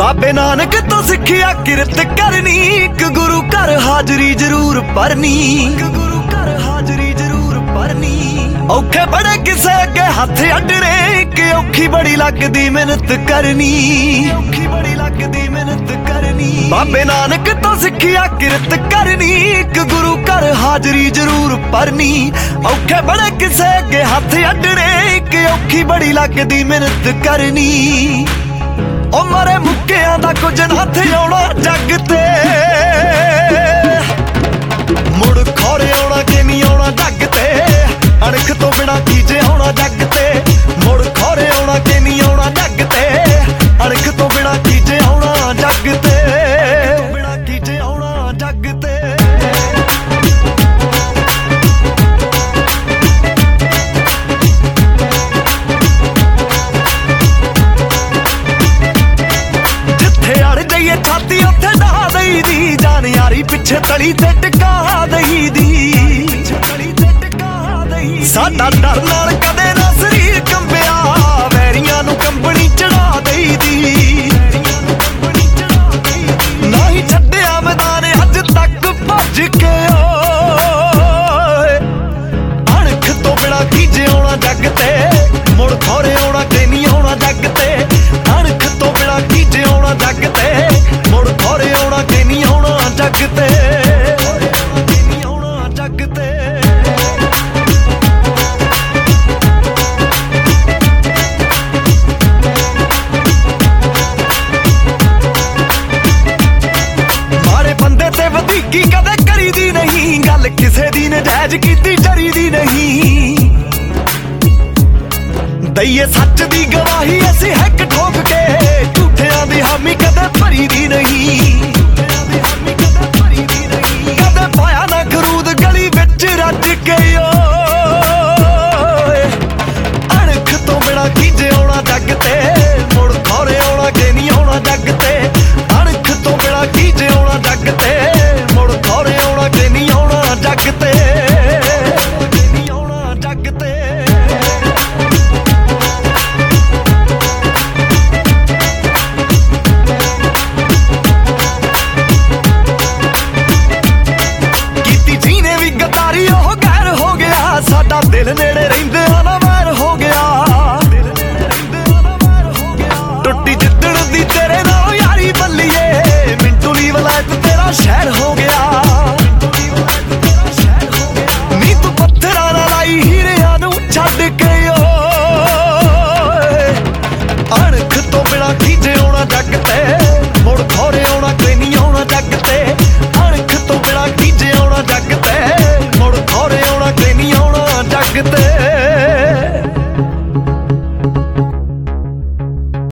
बाबे नानक तो सिखिया किरत करनी, एक गुरु घर हाजरी जरूर भरनी, गुरु घर हाजरी जरूर भरनी। औखे बड़े किसे अगे हथ अड्डने, कि औखी बड़ी लगदी मेहनत करनी, औखी बड़ी लगदी मेहनत करनी। बाबे नानक तो सिखिया किरत करनी, एक गुरु घर हाजरी जरूर भरनी। औखे बड़े किसे अगे हथ अड्डने, कि औखी बड़ी लगदी मेहनत करनी। ओ मरे मुक्कियां दा कुछ नथ आउणा जग ते, मुड़ खौरे आउणा कि नहीं आउणा जग ते। अणख तो बिना कीजे आउणा जग ते, मुड़ खौरे आउणा कि नहीं आउणा जग ते। अणख तो बिना कीजे आउणा जग ते, बिना कीजे आउणा जग ते। छाती उत्थे डहा दई दी, जान यारी पिछे तली ते टिका दई दी, साडा डर नाल कदे ना शरीर कंबिया, वैरियां नूं कंबनी चढ़ा दई दी। ना ही छड्डिया मैदान अज तक भज के, अणख तो बिना कीजे आउणा जग ते, मुड़ खौरे आउणा कि नहीं आउणा जग ते। अणख तो बिना कीजे आउणा जग ते, मुड़ खौरे आउणा कि नहीं आउणा जग ते, नहीं आउणा जग ते। मारे बंदे ते वधीकी कदे करी दी नहीं, गल किसे दी नजायज कीती जरी दी नहीं। दईए सच दी गवाही असी हैक ठोक के, झूठियां दी हामी कदे भरी दी नहीं। कदे पाया ना खरूद गली विच रज के, अणख तो बिना कीजे आउणा जग ते, मुड़ खौरे आउणा कि नहीं आउणा जग ते। अणख तो बिना कीजे आउणा जग ते, मुड़ खौरे आउणा कि नहीं आउणा जग ते, नहीं आउणा जग ते। साडा दिल नेड़े